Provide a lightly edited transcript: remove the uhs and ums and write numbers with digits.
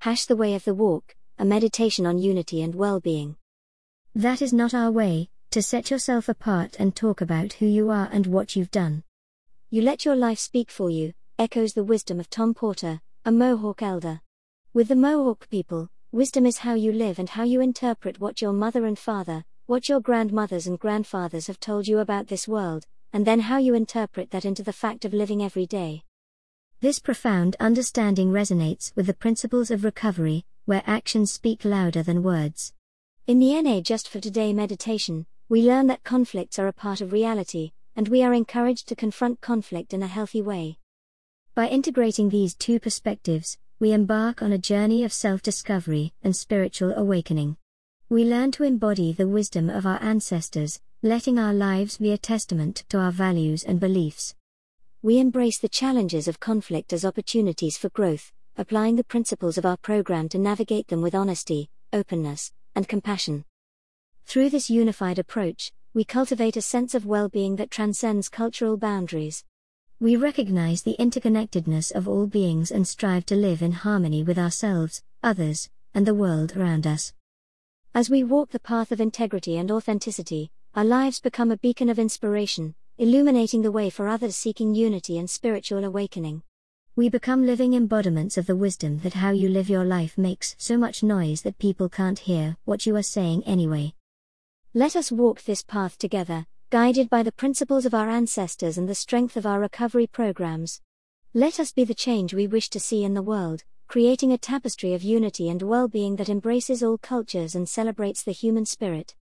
The Way of the Walk, a meditation on unity and well-being. That is not our way, to set yourself apart and talk about who you are and what you've done. You let your life speak for you, echoes the wisdom of Tom Porter, a Mohawk elder. With the Mohawk people, wisdom is how you live and how you interpret what your mother and father, what your grandmothers and grandfathers have told you about this world, and then how you interpret that into the fact of living every day. This profound understanding resonates with the principles of recovery, where actions speak louder than words. In the NA Just for Today meditation, we learn that conflicts are a part of reality, and we are encouraged to confront conflict in a healthy way. By integrating these two perspectives, we embark on a journey of self-discovery and spiritual awakening. We learn to embody the wisdom of our ancestors, letting our lives be a testament to our values and beliefs. We embrace the challenges of conflict as opportunities for growth, applying the principles of our program to navigate them with honesty, openness, and compassion. Through this unified approach, we cultivate a sense of well-being that transcends cultural boundaries. We recognize the interconnectedness of all beings and strive to live in harmony with ourselves, others, and the world around us. As we walk the path of integrity and authenticity, our lives become a beacon of inspiration, illuminating the way for others seeking unity and spiritual awakening. We become living embodiments of the wisdom that how you live your life makes so much noise that people can't hear what you are saying anyway. Let us walk this path together, guided by the principles of our ancestors and the strength of our recovery programs. Let us be the change we wish to see in the world, creating a tapestry of unity and well-being that embraces all cultures and celebrates the human spirit.